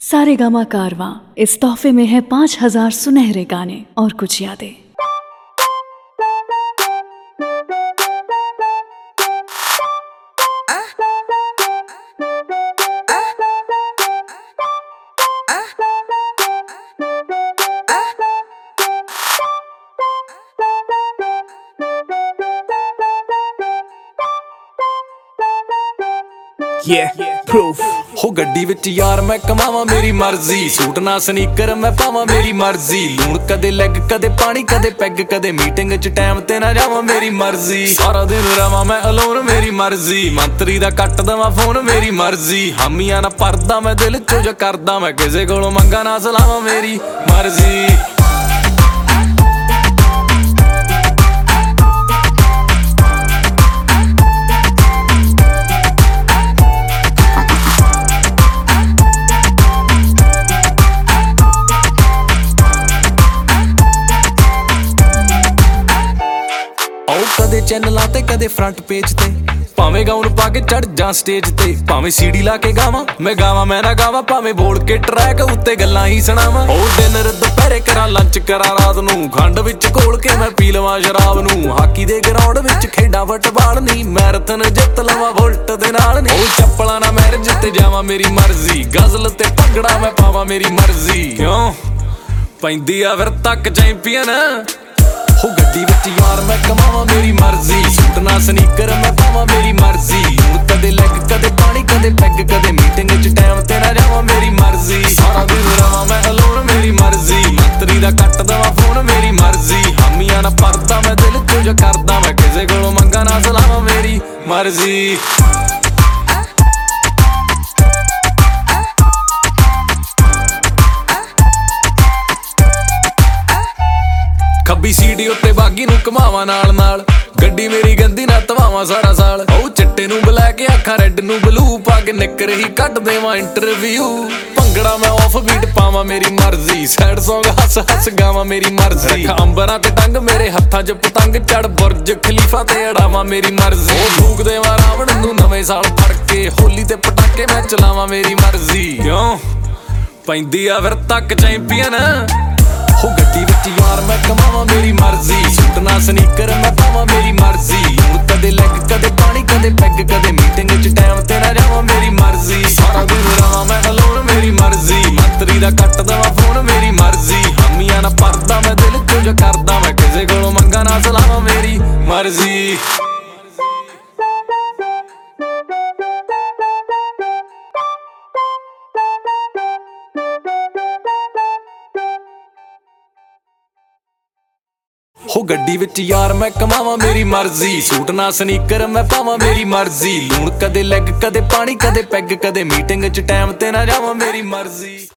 सारेगामा कारवां, इस तोहफे में है 5000 सुनहरे गाने और कुछ यादें। proof हो गड्डी विच यार मैं कमावा मेरी मर्जी, सूट ना स्नीकर मैं पावा मेरी मर्जी, लूण कदे लैग कदे पानी कदे पैग कदे मीटिंग च टाइम ते ना जावा मेरी मर्जी, सारा दिन रवां मैं अलोन मेरी मर्जी, मंत्री दा कट दवां फोन मेरी मर्जी, हामियां ना परदा मैं दिल चो जो करदा मैं किसे कोलों मंगा ना सलावा मेरी मर्जी। कदे चैनलां ते कदे फ्रंट पेज ते भावें गाउन पा के चढ़ जा स्टेज ते, भावें सीडी ला के गावां मैं ना गावां, भावें बोल के ट्रैक उत्ते गल्लां ही सुणावां। ओ डिनर दुपहरे करा लंच करा रात नूं, खंड विच घोल के मैं पी लवां शराब नूं, हाकी दे ग्राउंड विच खेडां फुटबाल नी, मैराथन जित लवां बुलट दे नाल नी, ओ चप्पलां नाल मैरिज ते जावां मेरी मर्जी, गज़ल ते भंगड़ा मैं पावां मेरी मर्जी। क्यों पैंदी आ फिर तक चैंपियन हो गड्डी विच यार मैं कमावा मेरी मर्जी, सूट ना स्नीकर मैं पावा मेरी मर्जी, कदे लैग कदे पानी कदे पैग कदे मीटिंग च टाइम ते ना जावा मेरी मर्जी, सारा दिन रवां मैं अलोन मेरी मर्जी, मंत्री दा कट दवां फोन मेरी मर्जी, हामियां ना परदा मैं दिल चो जो करदा मैं किसे कोलों मंगा ना सलावा मेरी मर्जी। खब्बी सीडी उत्ते बागी नूं घुमावा नाल नाल, गड्डी मेरी गंदी ना धवावा सारा साल, ओ चिट्टे नूं ब्लैक अखां रैड नूं ब्लू, पा के निकर ही कट देवां इंटरव्यू, भंगड़ा मैं ऑफ बीट पावां मेरी मर्जी, सैड सॉन्ग हस हस गावां मेरी मर्जी, अंबरां ते टंग मेरे हत्थां च पतंग, चढ़ बुरज खलीफा ते अड़ावां मेरी मर्जी, ओ फूक देवां रावण नूं नवें साल फड़ के, होली ते पटाके मैं चलावां मेरी मर्जी। क्यों पैंदी आ फिर तक चैंपियन हो गड्डी विच यार मैं कमावा मेरी मर्जी, सूट ना स्नीकर मैं पावा मेरी मर्जी, कदे लैग कदे पानी कदे पैग कदे मीटिंग च टाइम ते ना जावा मेरी मर्जी, सारा दिन रवां मैं अलोन मेरी मर्जी, मंत्री दा कट दवां फोन मेरी मर्जी, हामियां ना परदा मैं दिल चो जो करदा मैं किसे कोलों मंगा ना सलावा मेरी मर्जी। हो गड्डी विच यार मैं कमावा मेरी मर्जी, सूट ना स्नीकर मैं पावा मेरी मर्जी, लूण कदे लैग कदे पानी कदे पैग कदे मीटिंग च टाइम ते ना जावा मेरी मर्जी।